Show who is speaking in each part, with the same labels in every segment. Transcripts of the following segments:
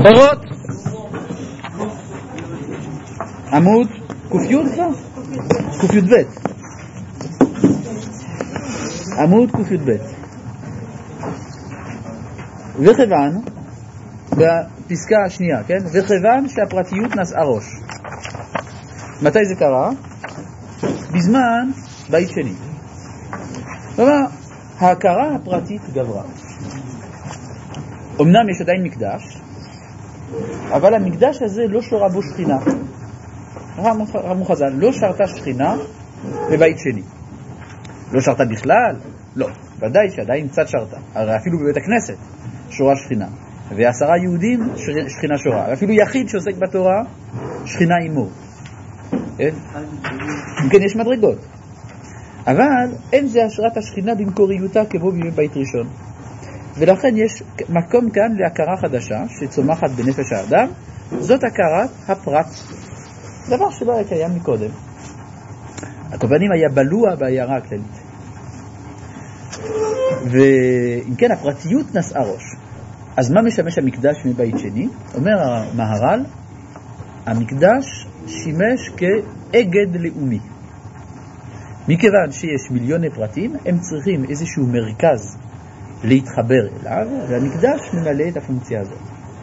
Speaker 1: אורות עמוד ק"י ק"ב עמוד ק"ב וכיוון בפסקה השנייה, כן? וכיוון שהפרטיות נשאה ראש. מתי זה קרה? בזמן בית שני. כלומר, ההכרה הפרטית גברה. אמנם יש עדיין מקדש, אבל המקדש הזה לא שורה בו שכינה. רמו חז"ל, לא שרתה שכינה בבית שני. לא שרתה בכלל? לא. ודאי שעדיין קצת שרתה. הרי אפילו בבית הכנסת שורה שכינה. ו10 יהודים שכינה שורה. ואפילו יחיד שעוסק בתורה, שכינה עמו. אם כן, יש מדרגות. אבל אין זה השראת השכינה במקוריותה כמו בימי בית ראשון. ולכן יש מקום כאן להכרה חדשה שצומחת בנפש האדם. זאת הכרת הפרט. דבר שלא היה קיים מקודם. הכוונים היה בלוע בעיירה הכללית. ואם כן, הפרטיות נשאה ראש. אז מה משמש המקדש מבית שני? אומר המהר"ל, המקדש שימש כאגד לאומי. מכיוון שיש מיליוני פרטים, הם צריכים איזשהו מרכז להתחבר אליו, והמקדש ממלא את הפונקציה הזאת.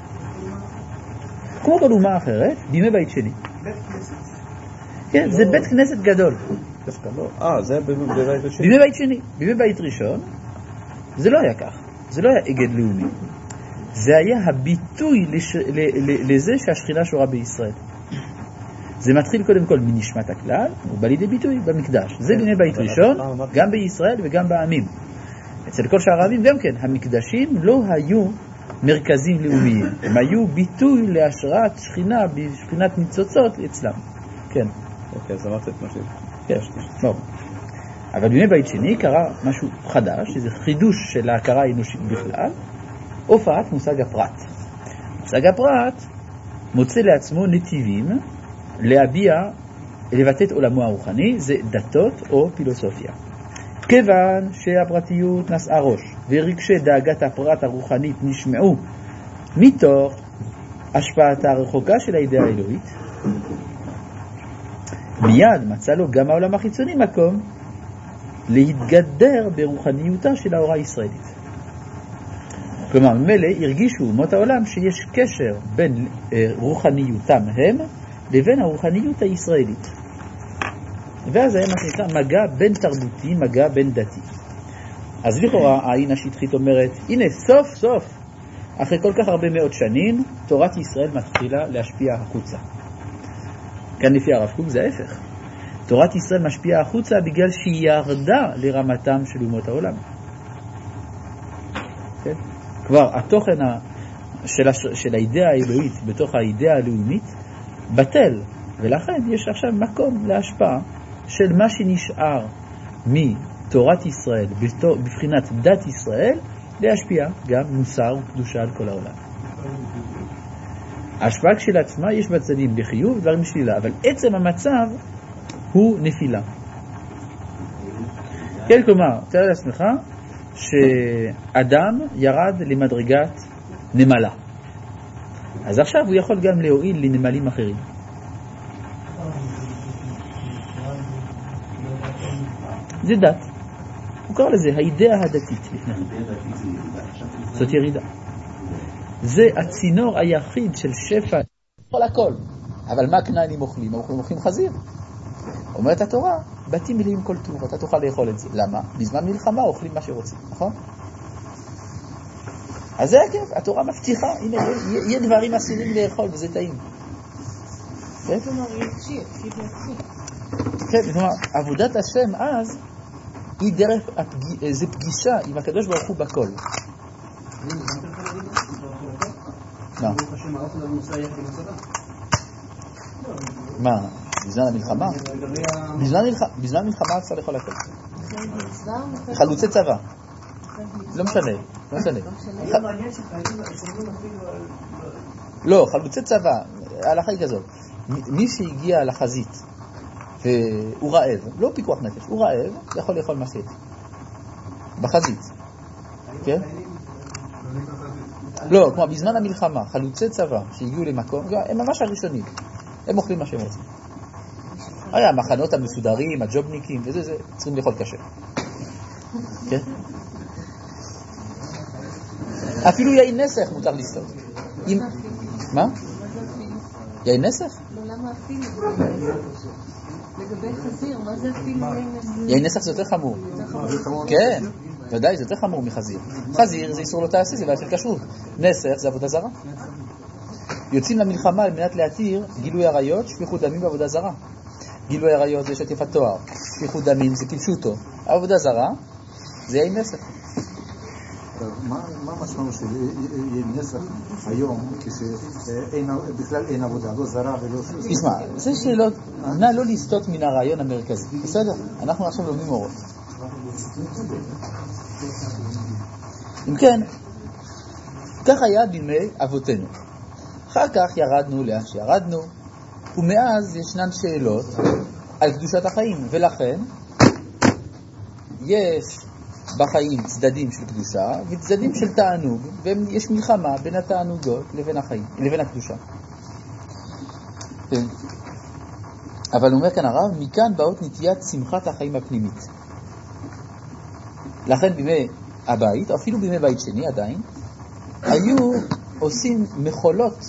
Speaker 1: כמו כל אומה אחרת, בימי בית שני.
Speaker 2: בית כנסת.
Speaker 1: כן, זה בית כנסת גדול.
Speaker 2: זה בימי בית ראשון.
Speaker 1: בימי בית שני. בימי בית ראשון, זה לא היה כך. זה לא היה אגד לאומי. זה היה הביטוי לזה שהשכינה שורה בישראל. זה מתחיל קודם כל מנשמת הכלל, הוא בא לידי ביטוי במקדש. זה בימי בית ראשון, גם בישראל וגם בעמים. אצל כל שאר העמים גם כן, המקדשים לא היו מרכזים לאומיים. הם היו ביטוי להשראת שכינה, בשכינת ניצוצות אצלם. כן.
Speaker 2: אוקיי, אז אמרת את מה שיש.
Speaker 1: כן, לא. אבל בימי בית שני קרה משהו חדש, שזה חידוש של ההכרה האנושית בכלל, הופעת מושג הפרט. מושג הפרט מוצא לעצמו נתיבים להביע, לבטא את עולמו הרוחני, זה דתות או פילוסופיה. כיוון שהפרטיות נשאה ראש ורגשי דאגת הפרט הרוחנית נשמעו מתוך השפעתה הרחוקה של הידיעה האלוהית, מיד מצא לו גם העולם החיצוני מקום להתגדר ברוחניותה של ההוראה הישראלית. כלומר, ממילא הרגישו אומות העולם שיש קשר בין רוחניותם הם לבין הרוחניות הישראלית. ואז היה מה שנקרא מגע בין תרבותי, מגע בין דתי. אז לכאורה העין השטחית אומרת, הנה סוף סוף, אחרי כל כך הרבה מאות שנים, תורת ישראל מתחילה להשפיע החוצה. כאן לפי הרב קוק זה ההפך. תורת ישראל משפיעה החוצה בגלל שהיא ירדה לרמתם של אומות העולם. כן? כבר התוכן של האידאה האלוהית בתוך האידאה הלאומית בטל, ולכן יש עכשיו מקום להשפעה של מה שנשאר מתורת ישראל בבחינת דת ישראל להשפיע גם מוסר וקדושה על כל העולם. ההשפעה כשלעצמה יש בצדדים לחיוב ודברים שלילה, אבל עצם המצב הוא נפילה. כן, כלומר, תאר לעצמך שאדם ירד למדרגת נמלה. אז עכשיו הוא יכול גם להועיל לנמלים אחרים. זה דת. הוא קרא לזה האידאה הדתית לפני כן. זאת ירידה. זה הצינור היחיד של שפע. כל הכל. אבל מה כנענים אוכלים? אוכלים חזיר. אומרת התורה, בתים מלאים כל טוב, אתה תוכל לאכול את זה. למה? בזמן מלחמה אוכלים מה שרוצים, נכון? אז זה הכיף, התורה מבטיחה, הנה, יהיה דברים אסורים לאכול, וזה טעים. כן? כן, כלומר, עבודת השם אז, היא דרך, זה פגישה עם הקדוש ברוך הוא בכל. מה? בזמן המלחמה? בזמן המלחמה אפשר לאכול הכל. חלוצי צבא. לא משנה. לא, חלוצי צבא, ההלכה היא כזאת. מי שהגיע לחזית והוא רעב, לא פיקוח נפש, הוא רעב, יכול לאכול מה שיש. בחזית. כן? לא, כמו בזמן המלחמה, חלוצי צבא שהגיעו למקום, הם ממש הראשונים. הם אוכלים מה שהם רוצים. היה, המחנות המסודרים, הג'ובניקים, וזה, זה צריכים לאכול קשה. כן? אפילו יין נסך מותר לסתות. מה? יין נסך?
Speaker 3: לא, למה אפילו? לגבי חזיר, מה זה אפילו יין נסך?
Speaker 1: יין נסך זה יותר חמור. כן, ודאי, זה יותר חמור מחזיר. חזיר זה איסור לא תעשי, זה בעיה של כשרות. נסך זה עבודה זרה. יוצאים למלחמה על מנת להתיר גילוי עריות, שפיכות דמים בעבודה זרה. גילוי עריות זה שטיפת תואר, שפיכות דמים זה כפשוטו. עבודה זרה זה יין נסך.
Speaker 4: מה המשמעות של יין נסך היום כשבכלל אין עבודה, לא זרה ולא...
Speaker 1: תשמע, זה שאלות, נא לא לסטות מן הרעיון המרכזי. בסדר? אנחנו עכשיו לומדים אורות. אם כן, כך היה בימי אבותינו. אחר כך ירדנו לאן שירדנו, ומאז ישנן שאלות על קדושת החיים, ולכן יש בחיים צדדים של קדושה וצדדים של תענוג, ויש מלחמה בין התענוגות לבין החיים, לבין הקדושה. אבל אומר כאן הרב, מכאן באות נטיית שמחת החיים הפנימית. לכן בימי הבית, או אפילו בימי בית שני עדיין, היו עושים מחולות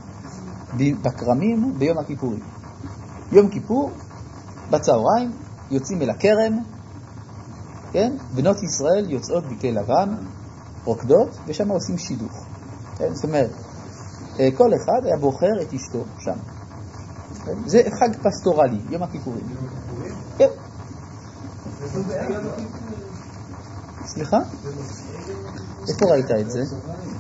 Speaker 1: בקרמים ביום הכיפורים. יום כיפור, בצהריים, יוצאים אל הכרם, כן? בנות ישראל יוצאות בקי לבן, רוקדות, ושם עושים שידוך. כן? זאת אומרת, כל אחד היה בוחר את אשתו שם. כן? זה חג פסטורלי, יום הכיפורים. כן. סליחה? איפה ראית את זה?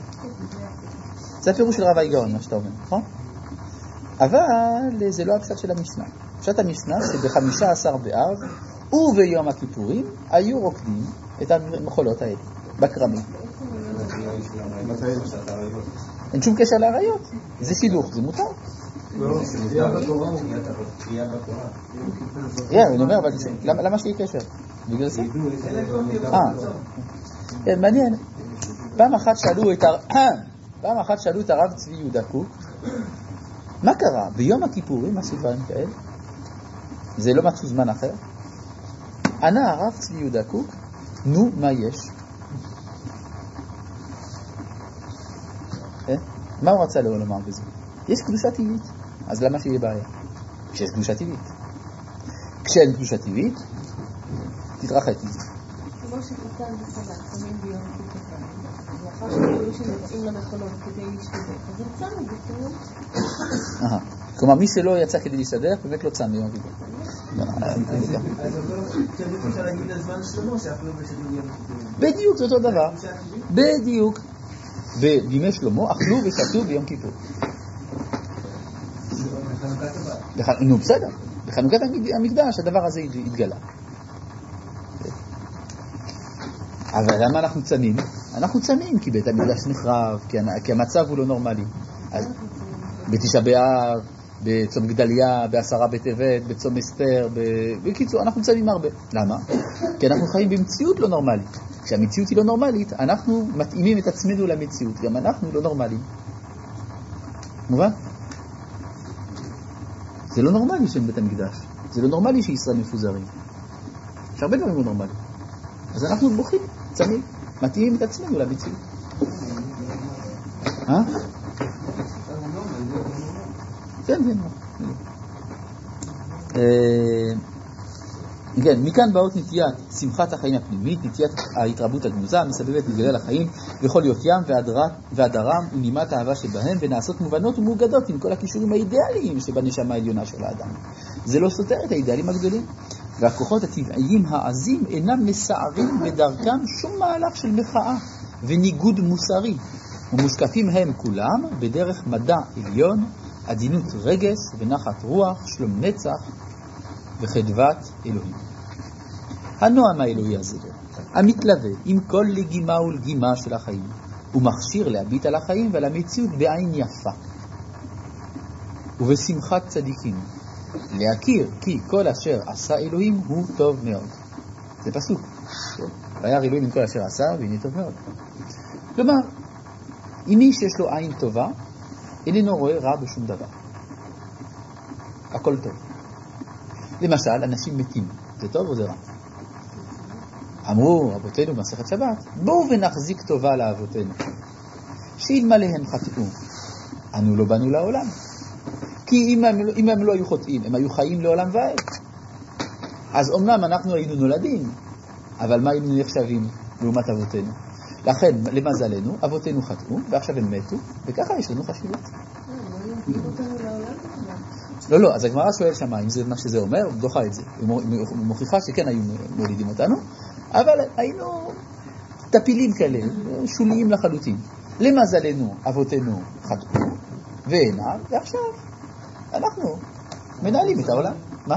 Speaker 1: זה הפירוש של רב ההיגאון, מה שאתה אומר, נכון? אבל זה לא הפשט של המשנה. פשט המשנה שב-15 באב וביום הכיפורים היו רוקדים את המחולות האלה, בקרמים. אין שום קשר לעריות, זה שידוך, זה מותר. אני אומר, אבל למה שיהיה קשר? בגלל זה? מעניין. פעם אחת שאלו את הרב צבי יהודה קוק, מה קרה? ביום הכיפורים עשו דברים כאלה? זה לא מצאו זמן אחר? ענה הרב צבי יהודה קוק, נו, מה יש? מה הוא רצה לומר בזה? יש קדושה טבעית, אז למה שיהיה בעיה? כשיש קדושה טבעית. כשאין קדושה טבעית, תתרחק מזה.
Speaker 3: כמו שחתן וחתן חמים ביום כיפורים, ואחר שגילו שיוצאים למחולות כדי להשתדק, אז יצאנו בקרוב.
Speaker 1: כלומר, מי שלא יצא כדי להסתדר, באמת לא צם ביום כיפור. בדיוק, זה אותו דבר. בדיוק. בימי שלמה אכלו ושתו ביום כיפור. נו, בסדר. בחנוכת המקדש הדבר הזה התגלה. אבל למה אנחנו צמים? אנחנו צמים כי בית המקדש נחרב, כי המצב הוא לא נורמלי. בתשעה באב, בצום גדליה, ב10 בטבת, בצום אסתר, בקיצור, אנחנו צמים הרבה. למה? כי אנחנו חיים במציאות לא נורמלית. כשהמציאות היא לא נורמלית, אנחנו מתאימים את עצמנו למציאות. גם אנחנו לא נורמליים. מובן? זה לא נורמלי שאין בית המקדש. זה לא נורמלי שישראל מפוזרים. יש הרבה דברים לא נורמליים. אז אנחנו בוכים, צמים, מתאימים את עצמנו למציאות. כן, כן, מכאן באות נטיית שמחת החיים הפנימית, נטיית ההתרבות הגנוזה, מסבבת מגדל החיים וכל יופיים והדרם ונימת האהבה שבהם, ונעשות מובנות ומאוגדות עם כל הכישורים האידיאליים שבנשמה העליונה של האדם. זה לא סותר את האידיאלים הגדולים, והכוחות הטבעיים העזים אינם מסערים בדרכם שום מהלך של מחאה וניגוד מוסרי, ומושקפים הם כולם בדרך מדע עליון, עדינות רגש ונחת רוח, שלום נצח וחדוות אלוהים. הנועם האלוהי הזה, המתלווה עם כל לגימה ולגימה של החיים, הוא מכשיר להביט על החיים ועל המציאות בעין יפה ובשמחת צדיקים, להכיר כי כל אשר עשה אלוהים הוא טוב מאוד. זה פסוק. וירא אלוהים עם כל אשר עשה והנה טוב מאוד. כלומר, אם מי שיש לו עין טובה, איננו רואה רע בשום דבר. הכל טוב. למשל, אנשים מתים. זה טוב או זה רע? אמרו אבותינו במסכת שבת, בואו ונחזיק טובה לאבותינו. שאלמלא הם חטאו, אנו לא באנו לעולם. כי אם הם לא היו חוטאים, הם היו חיים לעולם ועד. אז אומנם אנחנו היינו נולדים, אבל מה היינו נחשבים לעומת אבותינו? לכן, למזלנו, אבותינו חטאו, ועכשיו הם מתו, וככה יש לנו חשיבות. לא, אז הגמרא שואל שמה, אם זה מה שזה אומר, דוחה את זה. היא מוכיחה שכן היו מולידים אותנו, אבל היינו טפילים כאלה, שוליים לחלוטין. למזלנו, אבותינו חטאו, ואינם, ועכשיו אנחנו מנהלים את העולם. מה?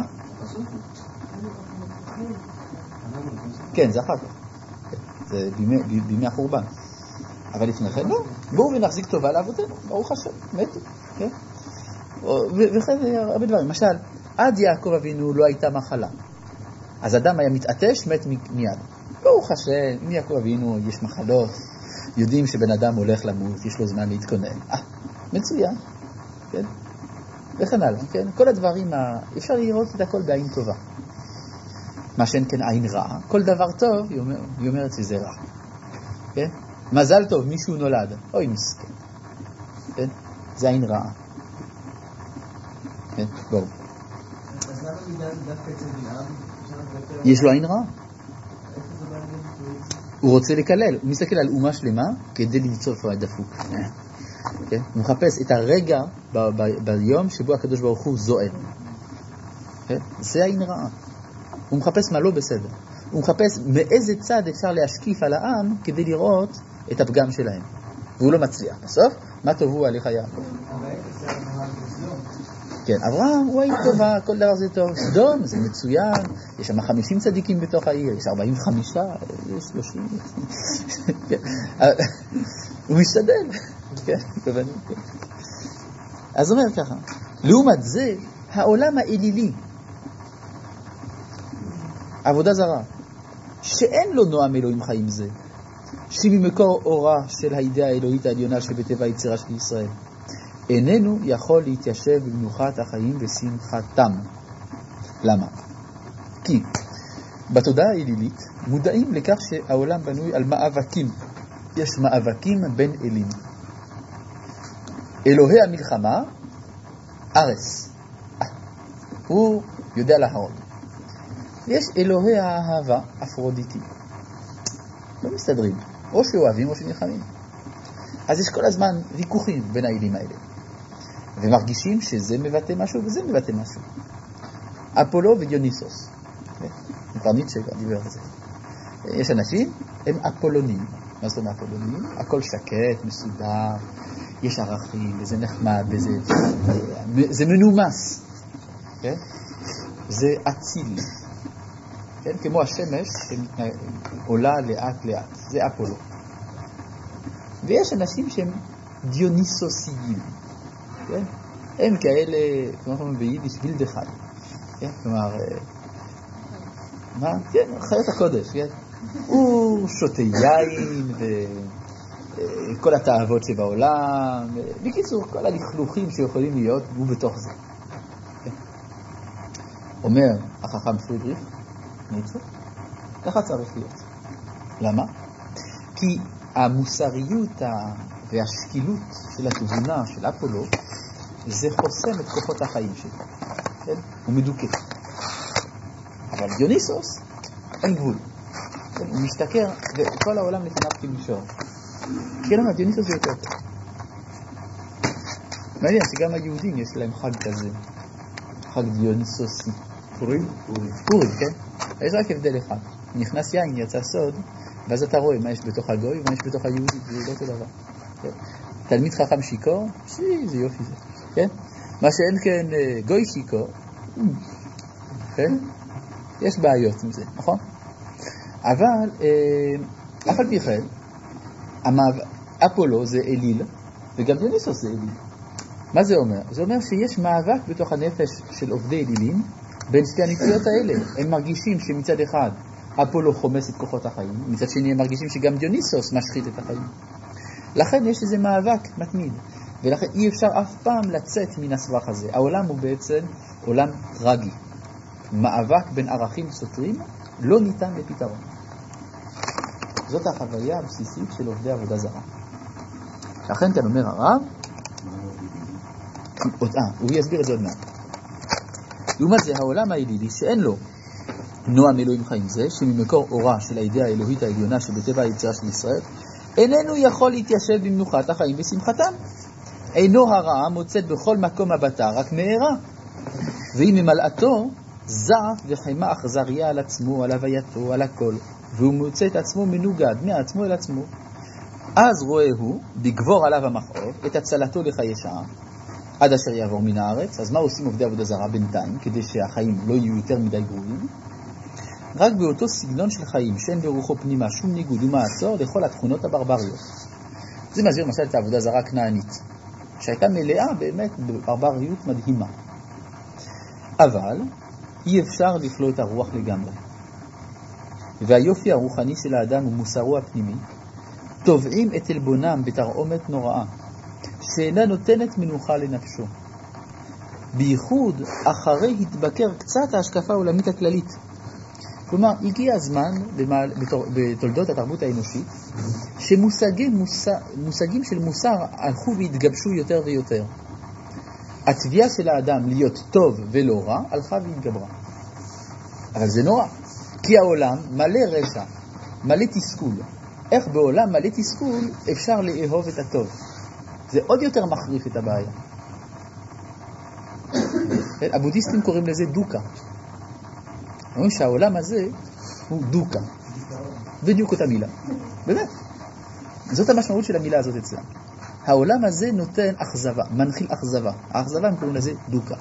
Speaker 1: כן, זה אחר כך. זה בימי החורבן. אבל לפני כן לא. בואו ונחזיק טובה לאבותינו. ברוך השם, מתו. כן? וכן הרבה דברים. למשל, עד יעקב אבינו לא הייתה מחלה. אז אדם היה מתעטש, מת מיד. ברוך השם, אם יעקב אבינו יש מחלות, יודעים שבן אדם הולך למות, יש לו זמן להתכונן. מצוין. כן? וכן הלאה. כן? כל הדברים, אפשר לראות את הכל בעין טובה. מה שאין כן עין רע, כל דבר טוב, היא אומרת שזה רע. כן? מזל טוב, מישהו נולד. אוי מסכן. כן? זה עין רע. כן? בואו.
Speaker 5: אז למה מידה דווקא אצל בלעם?
Speaker 1: יש לו עין רע. הוא רוצה לקלל. הוא מסתכל על אומה שלמה כדי למצוא פרעה דפוק. כן? הוא מחפש את הרגע ביום שבו הקדוש ברוך הוא זועם. כן? זה עין רע. הוא מחפש מה לא בסדר. הוא מחפש מאיזה צד אפשר להשקיף על העם כדי לראות את הפגם שלהם. והוא לא מצליח. בסוף, מה טובו עליך יעקב? כן, אברהם הוא העיר טובה, כל דבר זה טוב. סדום זה מצוין, יש שם 50 צדיקים בתוך העיר, יש 45, 30. הוא משתדל. אז אומר ככה, לעומת זה, העולם האלילי, עבודה זרה, שאין לו נועם אלוהים חיים זה, שממקור אורה של הידיעה האלוהית העליונה שבטבע היצירה של ישראל, איננו יכול להתיישב במנוחת החיים ושמחתם. למה? כי בתודעה האלילית מודעים לכך שהעולם בנוי על מאבקים. יש מאבקים בין אלים. אלוהי המלחמה, ארס. הוא יודע להרוג. יש אלוהי האהבה, אפרודיטי. לא מסתדרים. או שאוהבים או שנלחמים. אז יש כל הזמן ויכוחים בין האלים האלה. ומרגישים שזה מבטא משהו וזה מבטא משהו. אפולו ודיוניסוס. כבר ניטשה כבר דיבר על זה. יש אנשים, הם אפולונים. מה זאת אומרת אפולונים? הכל שקט, מסודר, יש ערכים, וזה נחמד, זה מנומס. כן? זה אציל. כן? כמו השמש שעולה לאט לאט. זה אפולו. ויש אנשים שהם דיוניסוסיים. כן? הם כאלה, כמו שאומרים ביידיש, וילדחי. כן? כלומר, מה? כן, חיות הקודש, כן? הוא שותה יין וכל התאוות שבעולם. בקיצור, כל הלכלוכים שיכולים להיות, הוא בתוך זה. כן? אומר החכם פרידריך ניטשה, ככה צריך להיות. למה? כי המוסריות והשקילות של התבונה של אפולו זה חוסם את כוחות החיים שלו. כן? הוא מדוכא. אבל דיוניסוס אין גבול. כן? הוא משתכר וכל העולם לפניו כמישור. כן, אבל דיוניסוס זה יותר טוב. מעניין שגם היהודים יש להם חג כזה. חג דיוניסוסי. פורים? פורים, כן? יש רק הבדל אחד. נכנס יין, יצא סוד, ואז אתה רואה מה יש בתוך הגוי ומה יש בתוך היהודי. זה לא אותו דבר. כן? תלמיד חכם שיקור, זה יופי זה. כן? מה שאין כן גוי שיקור, כן? יש בעיות עם זה, נכון? אבל, אף על פי כן, אפולו זה אליל, וגם דיוניסוס זה אליל. מה זה אומר? זה אומר שיש מאבק בתוך הנפש של עובדי אלילים, בין שתי הנטיות האלה. הם מרגישים שמצד אחד, אפולו חומס את כוחות החיים, מצד שני הם מרגישים שגם דיוניסוס משחית את החיים. לכן יש איזה מאבק מתמיד, ולכן אי אפשר אף פעם לצאת מן הסבך הזה. העולם הוא בעצם עולם טרגי. מאבק בין ערכים סותרים לא ניתן לפתרון. זאת החוויה הבסיסית של עובדי עבודה זרה. לכן כאן אומר הרב, הוא יסביר את זה עוד מעט. לעומת זה, העולם האלילי שאין לו נועם אלוהים חיים זה, שממקור אורה של הידיעה האלוהית העליונה שבטבע היצירה של ישראל, איננו יכול להתיישב במנוחת החיים ושמחתם. אינו הרעה מוצאת בכל מקום מבטה רק מארה, והיא ממלאתו זעף וחמה אכזריה על עצמו, על הווייתו, על הכל, והוא מוצא את עצמו מנוגד מעצמו אל עצמו. אז רואה הוא, בגבור עליו המכאוב, את הצלתו לחיי שעה, עד אשר יעבור מן הארץ. אז מה עושים עובדי עבודה זרה בינתיים, כדי שהחיים לא יהיו יותר מדי גרועים? רק באותו סגנון של חיים, שאין ברוחו פנימה שום ניגוד ומעצור לכל התכונות הברבריות. זה מסביר למשל את העבודה זרה הכנענית, שהייתה מלאה באמת בברבריות מדהימה. אבל אי אפשר לכלוא את הרוח לגמרי. והיופי הרוחני של האדם ומוסרו הפנימי, תובעים את אלבונם בתרעומת נוראה, שאינה נותנת מנוחה לנפשו. בייחוד אחרי התבקר קצת ההשקפה העולמית הכללית. כלומר, הגיע הזמן בתולדות התרבות האנושית, שמושגים של מוסר הלכו והתגבשו יותר ויותר. התביעה של האדם להיות טוב ולא רע הלכה והתגברה. אבל זה נורא, כי העולם מלא רשע, מלא תסכול. איך בעולם מלא תסכול אפשר לאהוב את הטוב? זה עוד יותר מחריף את הבעיה. הבודהיסטים קוראים לזה דוקה. אומרים שהעולם הזה הוא דוקה. בדיוק אותה מילה. באמת. זאת המשמעות של המילה הזאת אצלם. העולם הזה נותן אכזבה, מנחיל אכזבה. האכזבה הם קוראים לזה דוקה.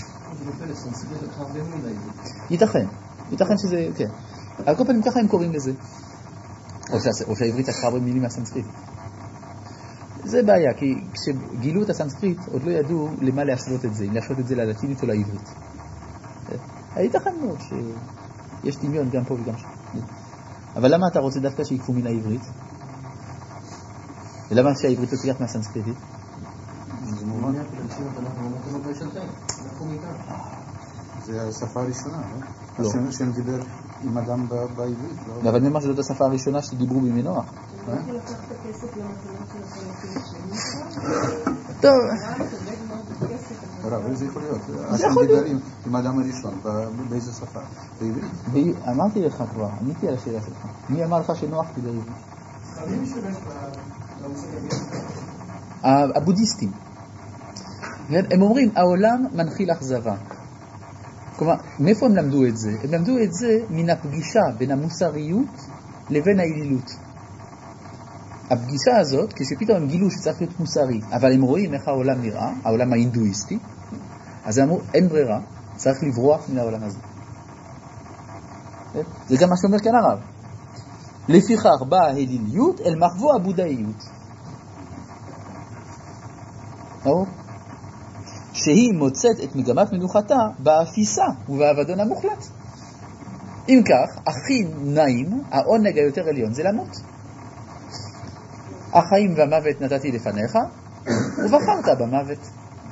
Speaker 1: ייתכן שזה, כן. על כל פנים ככה הם קוראים לזה. או שהעברית לקחה הרבה מילים מהסנסקריט. זה בעיה, כי כשגילו את הסנסקריט עוד לא ידעו למה להשוות את זה, אם להשוות את זה ללטינית או לעברית. ייתכן מאוד שיש דמיון גם פה וגם שם. אבל למה אתה רוצה דווקא שיקפו מן העברית? ולמה שהעברית לא תיקח מהסנסקריטית?
Speaker 4: זה השפה הראשונה, לא? השם דיבר עם אדם בעברית.
Speaker 1: אבל נאמר שזאת השפה הראשונה שדיברו במנוח.
Speaker 3: אתה יכול לקחת את הכסף למתנות של החלקים שלי?
Speaker 1: טוב.
Speaker 4: אבל זה יכול להיות. השם דיבר עם אדם הראשון, באיזה שפה? בעברית.
Speaker 1: אמרתי לך כבר, עניתי על השאלה שלך. מי אמר לך שנוח דיבר עברית?
Speaker 5: מי משתמש
Speaker 1: הבודהיסטים. הם אומרים, העולם מנחיל אכזבה. כלומר, מאיפה הם למדו את זה? הם למדו את זה מן הפגישה בין המוסריות לבין האלילות. הפגישה הזאת, כשפתאום הם גילו שצריך להיות מוסרי, אבל הם רואים איך העולם נראה, העולם ההינדואיסטי, אז הם אמרו, אין ברירה, צריך לברוח מן העולם הזה. זה גם מה שאומר כאן הרב. לפיכך באה האליליות אל מחבוא הבודהיות. שהיא מוצאת את מגמת מנוחתה באפיסה ובאבדון המוחלט. אם כך, הכי נעים, העונג היותר עליון זה למות. החיים והמוות נתתי לפניך, ובחרת במוות.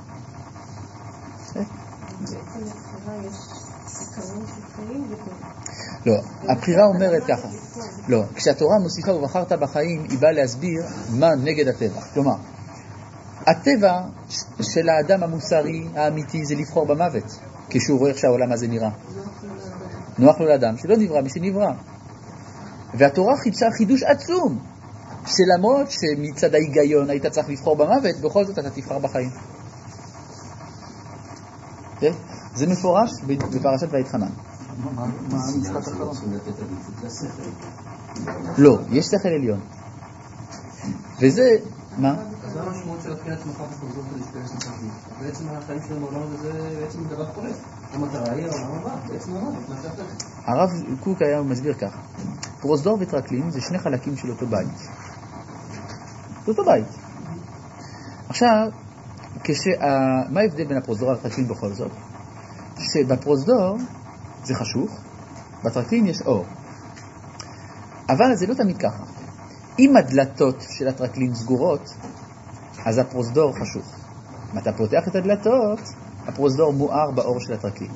Speaker 1: לא, הבחירה אומרת ככה. לא, כשהתורה מוסיפה ובחרת בחיים, היא באה להסביר מה נגד הטבע. כלומר, הטבע של האדם המוסרי האמיתי זה לבחור במוות, כשהוא רואה איך שהעולם הזה נראה. נוח לו לאדם שלא נברא מי שנברא. והתורה חידשה חידוש עצום, שלמרות שמצד ההיגיון היית צריך לבחור במוות, בכל זאת אתה תבחר בחיים. זה מפורש בפרשת ויתחנן.
Speaker 4: מה המשפט אחרון?
Speaker 1: לא, יש שכל עליון. וזה, מה?
Speaker 5: אז מה המשמעות של הבחינת שמחה וחוזרות ולהשתלש לחיים? בעצם החיים שלנו בעולם הזה זה בעצם דבר חולף. המטרה היא העולם הבא, בעצם המוות, מה שאתה...
Speaker 1: הרב קוק היה מסביר ככה. פרוזדור וטרקלין זה שני חלקים של אותו בית. זה אותו בית. עכשיו, מה ההבדל בין הפרוזדור והטרקלין בכל זאת? שבפרוזדור זה חשוך, בטרקלין יש אור. אבל זה לא תמיד ככה. אם הדלתות של הטרקלין סגורות, אז הפרוזדור חשוך. אם אתה פותח את הדלתות, הפרוזדור מואר באור של הטרקלין.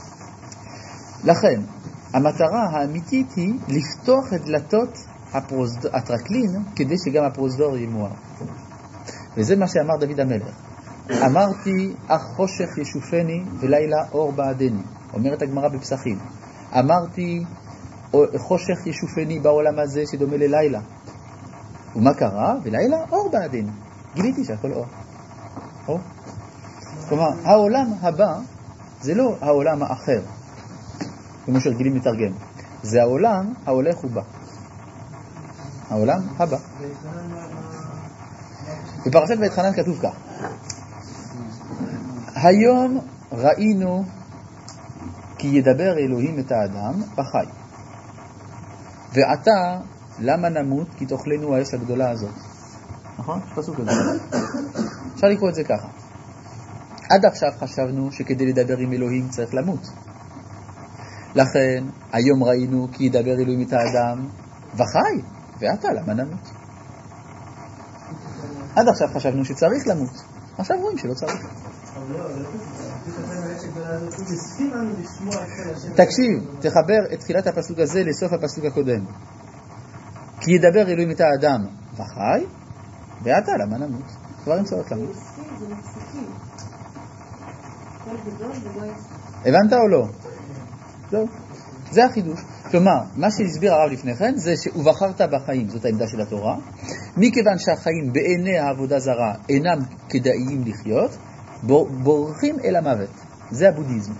Speaker 1: לכן, המטרה האמיתית היא לפתוח את דלתות הטרקלין כדי שגם הפרוזדור יהיה מואר. וזה מה שאמר דוד המלך. אמרתי, אך חושך ישופני ולילה אור בעדני. אומרת הגמרא בפסחים. אמרתי, חושך ישופני בעולם הזה שדומה ללילה. ומה קרה? ולילה אור בעדני. גיליתי שהכל אור. אור. כלומר, העולם הבא זה לא העולם האחר. כמו שרגילים לתרגם. זה העולם ההולך ובא. העולם הבא. בפרשת ואתחנן כתוב כך. היום ראינו כי ידבר אלוהים את האדם בחי. ועתה למה נמות? כי תאכלנו האש הגדולה הזאת. נכון? יש פסוק כזה. אפשר לקרוא את זה ככה. עד עכשיו חשבנו שכדי לדבר עם אלוהים צריך למות. לכן היום ראינו כי ידבר אלוהים את האדם וחי. ועתה למה נמות? עד עכשיו חשבנו שצריך למות. עכשיו רואים שלא צריך. תקשיב, תחבר את תחילת הפסוק הזה לסוף הפסוק הקודם. כי ידבר אלוהים את האדם וחי, ועתה למה נמות? כבר אין צורך למות. הבנת או לא? לא. זה החידוש. כלומר, מה שהסביר הרב לפני כן זה שבחרת בחיים, זאת העמדה של התורה, מכיוון שהחיים בעיני העבודה זרה אינם כדאיים לחיות, בורחים אל המוות. זה הבודהיזם.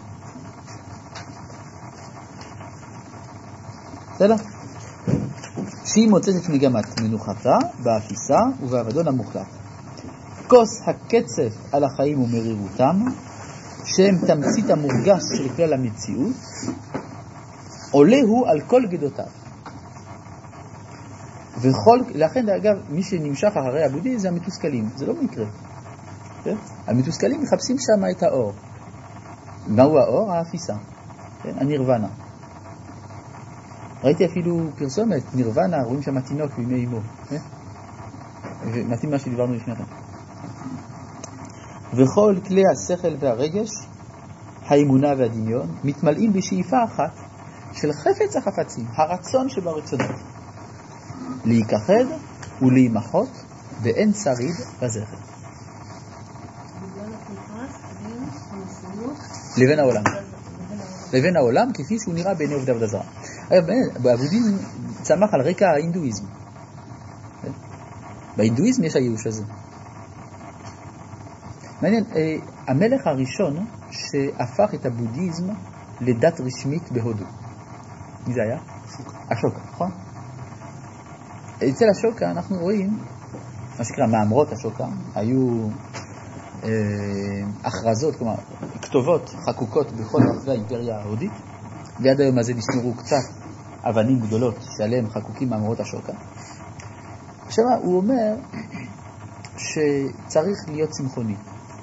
Speaker 1: בסדר? שהיא מוצאת את מגמת מנוחתה באפיסה ובאבדון המוחלט. כוס הקצף על החיים ומרירותם, שהם תמצית המורגש של כלל המציאות, עולה הוא על כל גדותיו. לכן, אגב, מי שנמשך אחרי הבודהיזם זה המתוסכלים. זה לא מקרה. כן? המתוסכלים מחפשים שם את האור. מהו האור? האפיסה. כן? הנירוונה. ראיתי אפילו פרסומת, נירוונה, רואים שם תינוק בימי אמו. כן? ומתאים מה שדיברנו לפני כן. וכל כלי השכל והרגש, האמונה והדמיון, מתמלאים בשאיפה אחת של חפץ החפצים, הרצון שברצונות. להיכחד ולהימחות, ואין שריד בזכר. לבין העולם. לבין העולם כפי שהוא נראה בעיני עובדי עבודה זרה. הבודהיזם צמח על רקע ההינדואיזם. בהינדואיזם יש הייאוש הזה. מעניין, המלך הראשון שהפך את הבודהיזם לדת רשמית בהודו. מי זה היה? אשוקה, נכון? אצל אשוקה אנחנו רואים, מה שקרה מאמרות אשוקה, היו הכרזות, כלומר, כתובות חקוקות בכל רחבי האימפריה ההודית, ועד היום הזה נשמרו קצת אבנים גדולות שעליהם חקוקים מאמרות אשוקה. עכשיו הוא אומר שצריך להיות צמחוני.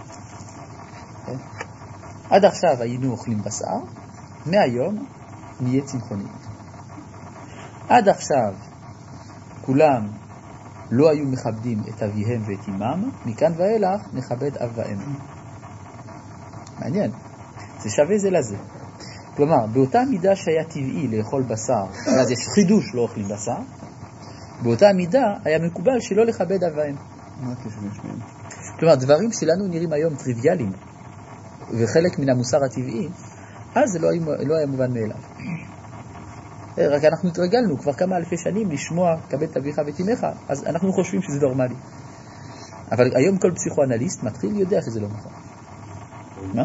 Speaker 1: עד עכשיו היינו אוכלים בשר, מהיום נהיה צמחוני. עד עכשיו כולם לא היו מכבדים את אביהם ואת אמם, מכאן ואילך נכבד אב ואם. מעניין, זה שווה זה לזה. כלומר, באותה מידה שהיה טבעי לאכול בשר, אז יש חידוש לא אוכלים בשר, באותה מידה היה מקובל שלא לכבד אב ואם. כלומר, דברים שלנו נראים היום טריוויאליים, וחלק מן המוסר הטבעי, אז זה לא היה מובן מאליו. רק אנחנו התרגלנו כבר כמה אלפי שנים לשמוע כבד את אביך ואת אמך, אז אנחנו חושבים שזה נורמלי. אבל היום כל פסיכואנליסט מתחיל יודע שזה לא נכון. מה?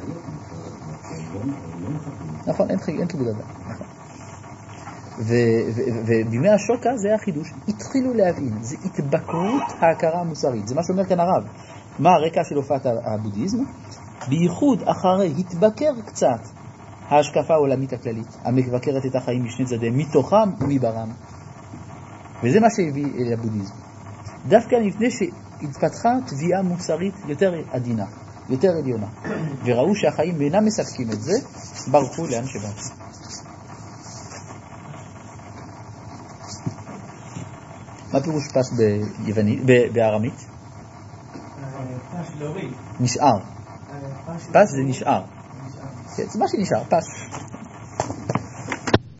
Speaker 1: נכון, אין כיבוד אדם. ובימי השוקה זה היה חידוש. התחילו להבין, זה התבקרות ההכרה המוסרית. זה מה שאומר כאן הרב. מה הרקע של הופעת הבודהיזם? בייחוד אחרי התבקר קצת ההשקפה העולמית הכללית, המבקרת את החיים משני צדדיהם, מתוכם ומברם. וזה מה שהביא אל הבודהיזם. דווקא לפני שהתפתחה תביעה מוסרית יותר עדינה, יותר עליונה, וראו שהחיים אינם מספקים את זה, ברחו לאן שבאו. מה פירוש פס בארמית?
Speaker 5: פס להוריד.
Speaker 1: נשאר. פס זה נשאר. זה מה שנשאר, פס.